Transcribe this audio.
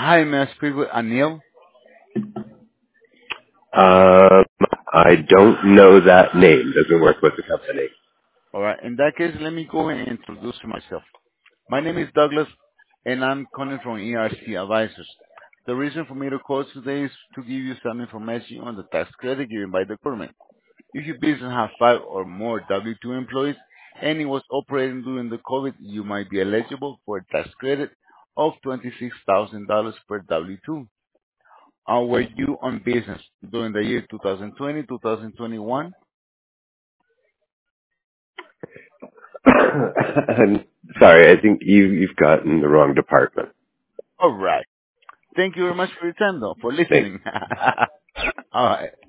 Hi, may I speak with Anil? Um, I don't know that name. Doesn't work with the company. All right. In that case, let me go ahead and introduce myself. My name is Douglas, and I'm calling from ERC Advisors. The reason for me to call today is to give you some information on the tax credit given by the government. If your business has five or more W-2 employees and it was operating during the COVID, you might be eligible for a tax credit of $26,000 per W-2. Were you on business during the year 2020, 2021? I'm sorry, I think you've gotten the wrong department. All right. Thank you very much for your time, though, for Thank listening. All right.